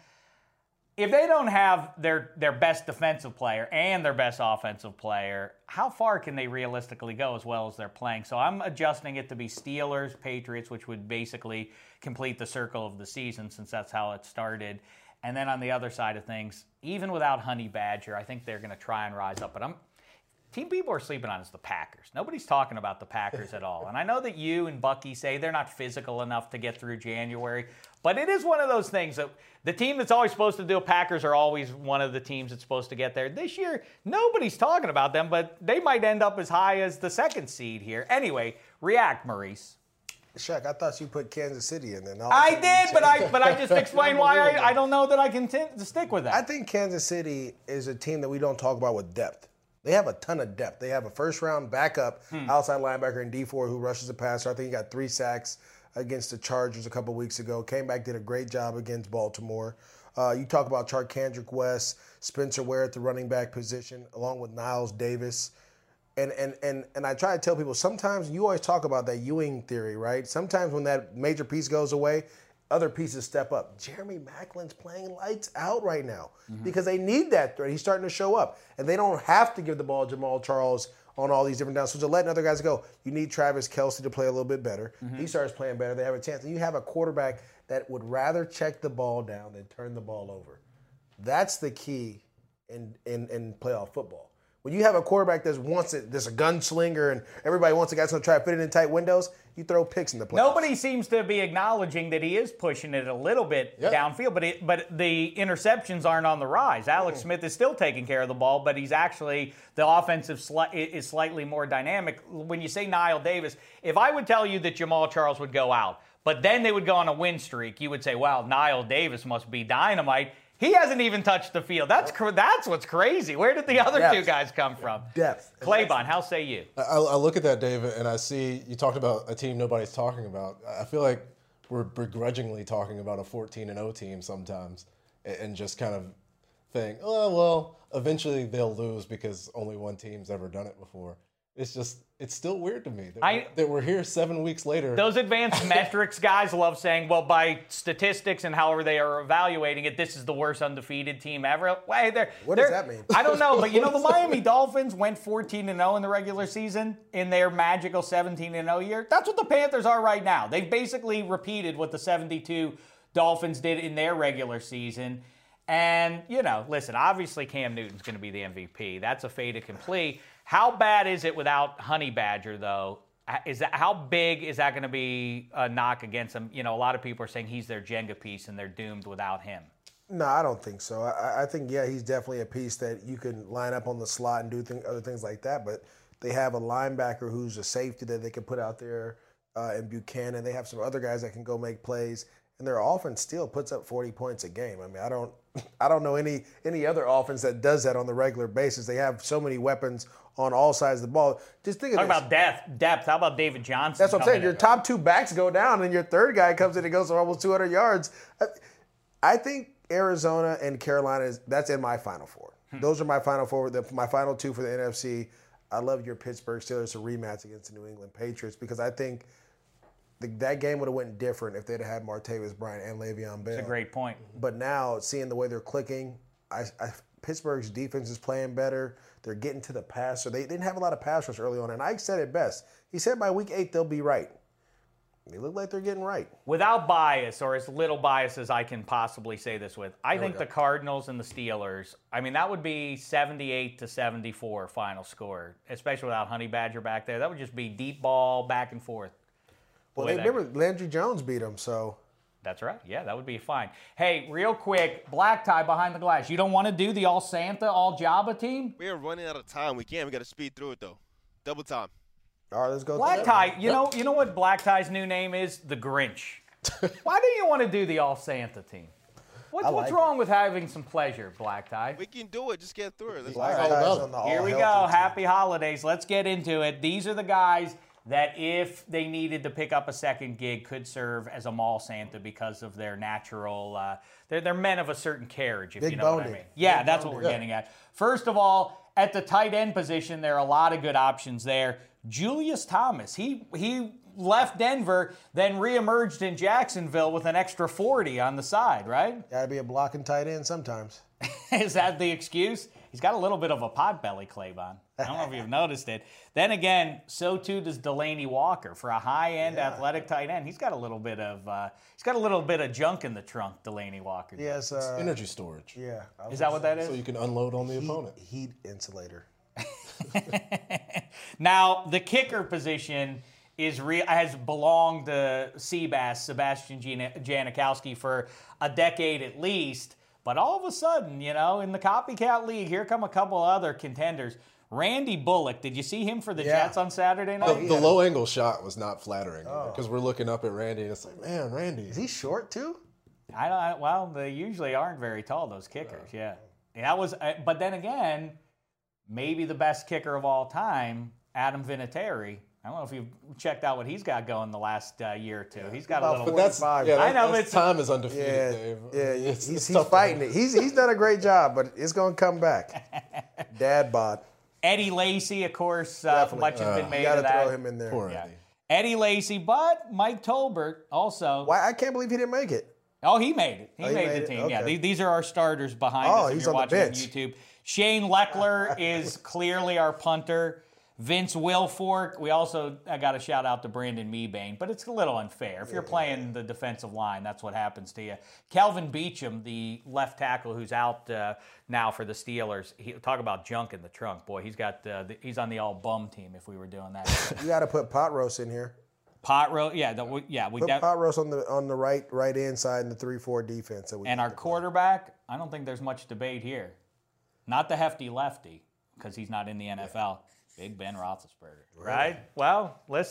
Speaker 1: If they don't have their, their best defensive player and their best offensive player, how far can they realistically go as well as they're playing? So I'm adjusting it to be Steelers, Patriots, which would basically complete the circle of the season since that's how it started. And then on the other side of things, even without Honey Badger, I think they're going to try and rise up. But I'm team people are sleeping on is the Packers. Nobody's talking about the Packers at all. And I know that you and Bucky say they're not physical enough to get through January, but it is one of those things that the team that's always supposed to do, Packers are always one of the teams that's supposed to get there. This year, nobody's talking about them, but they might end up as high as the second seed here. Anyway, react, Maurice.
Speaker 3: Shaq, I thought you put Kansas City in there. No,
Speaker 1: I did, but I but I just explained why I, I don't know that I can t- stick with that.
Speaker 3: I think Kansas City is a team that we don't talk about with depth. They have a ton of depth. They have a first-round backup hmm. outside linebacker in D four who rushes the passer. I think he got three sacks against the Chargers a couple weeks ago. Came back, did a great job against Baltimore. Uh, you talk about Charkandrick West, Spencer Ware at the running back position, along with Niles Davis. And and and and I try to tell people, sometimes you always talk about that Ewing theory, right? Sometimes when that major piece goes away, other pieces step up. Jeremy Maclin's playing lights out right now mm-hmm. because they need that threat. He's starting to show up. And they don't have to give the ball to Jamaal Charles on all these different downs. So to letting other guys go, you need Travis Kelce to play a little bit better. Mm-hmm. He starts playing better. They have a chance. And you have a quarterback that would rather check the ball down than turn the ball over. That's the key in, in, in playoff football. When you have a quarterback that wants it, there's a gunslinger, and everybody wants a guy that's going to try to fit it in tight windows, you throw picks in the playoffs.
Speaker 1: Nobody seems to be acknowledging that he is pushing it a little bit yep. downfield, but it, but the interceptions aren't on the rise. Alex mm. Smith is still taking care of the ball, but he's actually, the offensive sli- is slightly more dynamic. When you say Niles Davis, if I would tell you that Jamaal Charles would go out, but then they would go on a win streak, you would say, wow, Niles Davis must be dynamite. He hasn't even touched the field. That's cr- that's what's crazy. Where did the other
Speaker 3: Depth.
Speaker 1: two guys come from?
Speaker 3: Depth.
Speaker 1: Claybon, how say you?
Speaker 2: I, I look at that, David, and I see you talked about a team nobody's talking about. I feel like we're begrudgingly talking about a fourteen and oh team sometimes, and, and just kind of think, oh well, eventually they'll lose because only one team's ever done it before. It's just, it's still weird to me that,
Speaker 1: I-
Speaker 2: we're, that we're here seven weeks later.
Speaker 1: Those advanced metrics guys love saying, well, by statistics and however they are evaluating it, this is the worst undefeated team ever. Wait, they're,
Speaker 3: What
Speaker 1: they're,
Speaker 3: does that mean?
Speaker 1: I don't know, but you know, the Miami Dolphins went fourteen and oh in the regular season in their magical seventeen and oh year. That's what the Panthers are right now. They've basically repeated what the seventy-two Dolphins did in their regular season. And, you know, listen, obviously Cam Newton's going to be the M V P. That's a fait accompli. How bad is it without Honey Badger, though? Is that how big is that going to be a knock against him? You know, a lot of people are saying he's their Jenga piece and they're doomed without him.
Speaker 3: No, I don't think so. I, I think, yeah, he's definitely a piece that you can line up on the slot and do thing, other things like that. But they have a linebacker who's a safety that they can put out there uh, in Buchanan. They have some other guys that can go make plays. And their offense still puts up forty points a game. I mean, I don't I don't know any any other offense that does that on the regular basis. They have so many weapons on all sides of the ball. Just think of
Speaker 1: Talk
Speaker 3: this.
Speaker 1: about depth. Depth. How about David Johnson?
Speaker 3: That's what I'm
Speaker 1: coming
Speaker 3: saying. Your
Speaker 1: in?
Speaker 3: top two backs go down, and your third guy comes in and goes for almost two hundred yards. I, I think Arizona and Carolina, is that's in my Final Four.
Speaker 1: Hmm.
Speaker 3: Those are my Final Four, the, my final two for the N F C. I love your Pittsburgh Steelers to rematch against the New England Patriots because I think the, that game would have went different if they'd have had Martavis Bryant and Le'Veon Bell.
Speaker 1: That's a great point.
Speaker 3: But now, seeing the way they're clicking, I, I, Pittsburgh's defense is playing better. They're getting to the pass. So they didn't have a lot of pass rush early on. And Ike said it best. He said by week eight, they'll be right. They look like they're getting right.
Speaker 1: Without bias, or as little bias as I can possibly say this with, I think the Cardinals and the Steelers, I mean, that would be seventy-eight to seventy-four final score, especially without Honey Badger back there. That would just be deep ball back and forth.
Speaker 3: Well,
Speaker 1: way
Speaker 3: they
Speaker 1: that-
Speaker 3: remember Landry Jones beat them, so.
Speaker 1: That's right. Yeah, that would be fine. Hey, real quick, Black Tie behind the glass. You don't want to do the all Santa, all Jabba team?
Speaker 5: We are running out of time. We can't. We got to speed through it, though. Double time.
Speaker 3: All right, let's go.
Speaker 1: Black
Speaker 3: to
Speaker 1: Tie, you know, you know what Black Tie's new name is? The Grinch. Why do you want to do the all Santa team? What's,
Speaker 3: I
Speaker 1: what's
Speaker 3: like
Speaker 1: wrong with having some pleasure, Black Tie?
Speaker 5: We can do it. Just get through it. Let's
Speaker 3: Black
Speaker 5: go.
Speaker 3: Tie's
Speaker 2: about
Speaker 3: on the
Speaker 1: Here
Speaker 3: all
Speaker 1: we
Speaker 3: healthy
Speaker 1: go.
Speaker 3: team.
Speaker 1: Happy holidays. Let's get into it. These are the guys that if they needed to pick up a second gig could serve as a mall Santa because of their natural, uh, they're, they're men of a certain carriage, if
Speaker 3: Big
Speaker 1: you know what I
Speaker 3: boned.
Speaker 1: mean. Yeah,
Speaker 3: Big
Speaker 1: that's what
Speaker 3: boned.
Speaker 1: we're getting at. First of all, at the tight end position, there are a lot of good options there. Julius Thomas, he he left Denver, then reemerged in Jacksonville with an extra forty on the side, right?
Speaker 3: Got to be a blocking tight end sometimes.
Speaker 1: Is that the excuse? He's got a little bit of a pot belly, Claybon. I don't know if you've noticed it. Then again, so too does Delaney Walker for a high-end
Speaker 3: Yeah.
Speaker 1: athletic tight end. He's got a little bit of uh, he's got a little bit of junk in the trunk, Delaney Walker. does.
Speaker 3: Yes. Uh,
Speaker 2: Energy storage.
Speaker 3: yeah. I was
Speaker 1: Is that what that
Speaker 2: So
Speaker 1: is?
Speaker 2: you can unload on the
Speaker 3: heat,
Speaker 2: opponent.
Speaker 3: heat insulator.
Speaker 1: Now the kicker position is re- has belonged to Seabass, Sebastian Jan- Janikowski for a decade at least. But all of a sudden, you know, in the copycat league, here come a couple other contenders. Randy Bullock, did you see him for the
Speaker 3: Yeah.
Speaker 1: Jets on Saturday
Speaker 2: The,
Speaker 1: night?
Speaker 2: the low angle shot was not flattering
Speaker 3: Oh.
Speaker 2: because we're looking up at Randy and it's like, man, Randy.
Speaker 3: Is he short too?
Speaker 1: I don't. I- Well, they usually aren't very tall. Those kickers, yeah. And that was. uh, But then again, maybe the best kicker of all time, Adam Vinatieri. I don't know if you've checked out what he's got going the last uh, year or two. He's got a
Speaker 3: About
Speaker 1: little.
Speaker 2: But that's
Speaker 3: forty-five.
Speaker 2: yeah,
Speaker 1: I
Speaker 2: that,
Speaker 1: know,
Speaker 2: that's
Speaker 1: but it's-
Speaker 2: time is undefeated,
Speaker 3: Yeah,
Speaker 2: Dave.
Speaker 3: yeah.
Speaker 2: It's-
Speaker 3: he's
Speaker 2: it's
Speaker 3: he's
Speaker 2: tough to-
Speaker 3: fighting it. He's he's done a great job, but it's going to come back. Dad bod.
Speaker 1: Eddie Lacy, of course, uh,
Speaker 3: Definitely.
Speaker 1: much has been
Speaker 3: You
Speaker 1: made
Speaker 3: got to
Speaker 1: of that.
Speaker 3: throw him in there.
Speaker 2: Poor
Speaker 1: Yeah.
Speaker 2: Eddie.
Speaker 1: Eddie Lacy, but Mike Tolbert also.
Speaker 3: Why I can't believe he didn't make it.
Speaker 1: Oh, he made it. He,
Speaker 3: Oh, he
Speaker 1: made,
Speaker 3: made
Speaker 1: the
Speaker 3: it?
Speaker 1: team. Yeah,
Speaker 3: Okay.
Speaker 1: these, these are our starters behind
Speaker 3: Oh,
Speaker 1: us. If
Speaker 3: he's
Speaker 1: you're
Speaker 3: on the
Speaker 1: watching
Speaker 3: bench.
Speaker 1: on YouTube. Shane Leckler is clearly our punter. Vince Wilfork. We also I got to shout out to Brandon Mebane, but it's a little unfair. If you're playing the defensive line, that's what happens to you. Calvin Beachum, the left tackle who's out uh, now for the Steelers. He, talk about junk in the trunk, boy. He's got uh, the, he's on the all bum team. If we were doing that,
Speaker 3: You got to put pot roast in here.
Speaker 1: pot roast. Yeah, the, we- yeah. We
Speaker 3: Put
Speaker 1: def-
Speaker 3: pot roast on the on the right right inside in the three four defense. That we
Speaker 1: And our quarterback, I don't think there's much debate here. Not the hefty lefty, because he's not in the N F L. Big Ben Roethlisberger. Right? Well, listen.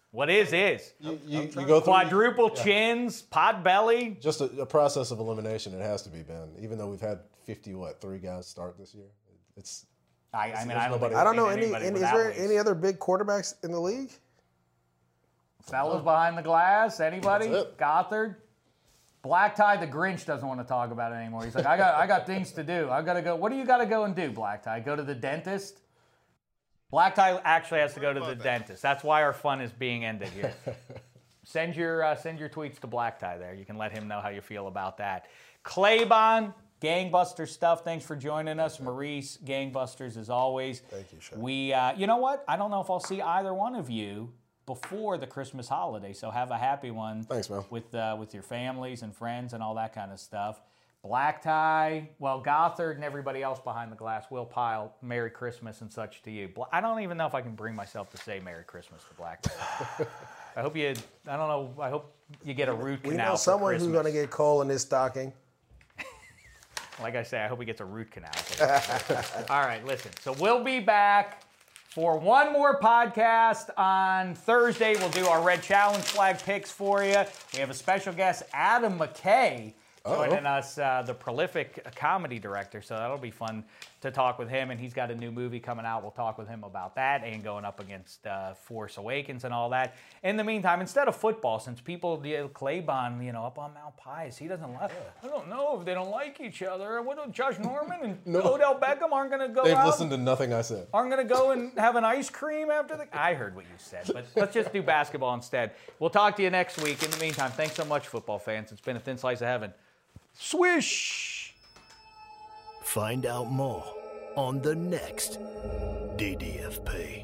Speaker 1: What is is.
Speaker 2: You, you, you go through
Speaker 1: Quadruple
Speaker 2: yeah.
Speaker 1: chins, pot belly.
Speaker 2: Just a, a process of elimination. It has to be, Ben. Even though we've had fifty, what, three guys start this year. It's.
Speaker 1: I, I mean,
Speaker 2: there's
Speaker 1: I don't,
Speaker 2: nobody-
Speaker 1: think
Speaker 3: I don't know
Speaker 1: we've
Speaker 3: any.
Speaker 1: seen anybody
Speaker 3: any is
Speaker 1: without
Speaker 3: there
Speaker 1: waist.
Speaker 3: any other big quarterbacks in the league?
Speaker 1: Fellas behind the glass? Anybody?
Speaker 2: That's it.
Speaker 1: Gothard? Black Tie, the Grinch doesn't want to talk about it anymore. He's like, I got I got things to do. I got to go. What do you got to go and do, Black Tie? Go to the dentist? Black Tie actually has to go to the dentist. That's why our fun is being ended here. Send your uh, send your tweets to Black Tie there. You can let him know how you feel about that. Claybon, gangbuster stuff. Thanks for joining us. Maurice, gangbusters as always.
Speaker 3: Thank you, Shaq.
Speaker 1: We, uh, you know what? I don't know if I'll see either one of you before the Christmas holiday. So have a happy one.
Speaker 2: Thanks, man.
Speaker 1: With uh, with your families and friends and all that kind of stuff. Black Tie, well, Gothard and everybody else behind the glass, Will Pyle, Merry Christmas and such to you. Bla- I don't even know if I can bring myself to say Merry Christmas to Black Tie. I hope you, I don't know, I hope you get a root
Speaker 3: We
Speaker 1: canal
Speaker 3: know
Speaker 1: for
Speaker 3: someone who's
Speaker 1: Christmas.
Speaker 3: going to get coal in his stocking.
Speaker 1: Like I say, I hope he gets a root canal. All right, listen. So we'll be back for one more podcast on Thursday. We'll do our Red Challenge flag picks for you. We have a special guest, Adam McKay, joining us, uh, the prolific comedy director. So that'll be fun to talk with him. And he's got a new movie coming out. We'll talk with him about that and going up against uh, Force Awakens and all that. In the meantime, instead of football, since people, you know, Claybon, you know, up on Mount Pies, he doesn't like. I don't know if they don't like each other. What do Josh Norman and
Speaker 2: No.
Speaker 1: Odell Beckham aren't going to go
Speaker 2: They've
Speaker 1: out?
Speaker 2: listened to nothing I said.
Speaker 1: Aren't going to go and have an ice cream after the... I heard what you said, but let's just do basketball instead. We'll talk to you next week. In the meantime, thanks so much, football fans. It's been a thin slice of heaven. Swish!
Speaker 6: Find out more on the next D D F P.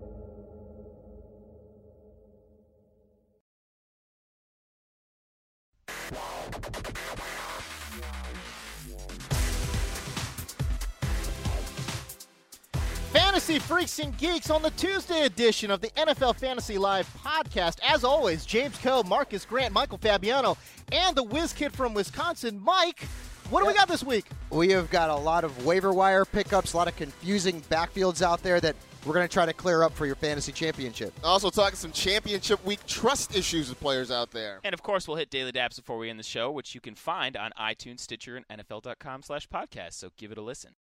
Speaker 7: Fantasy Freaks and Geeks on the Tuesday edition of the N F L Fantasy Live podcast. As always, James Coe, Marcus Grant, Michael Fabiano, and the whiz kid from Wisconsin, Mike. What do we got this week?
Speaker 8: We have got a lot of waiver wire pickups, a lot of confusing backfields out there that we're going to try to clear up for your fantasy championship.
Speaker 7: Also talking some championship week trust issues with players out there.
Speaker 9: And, of course, we'll hit Daily Daps before we end the show, which you can find on iTunes, Stitcher, and N F L dot com slash podcast. So give it a listen.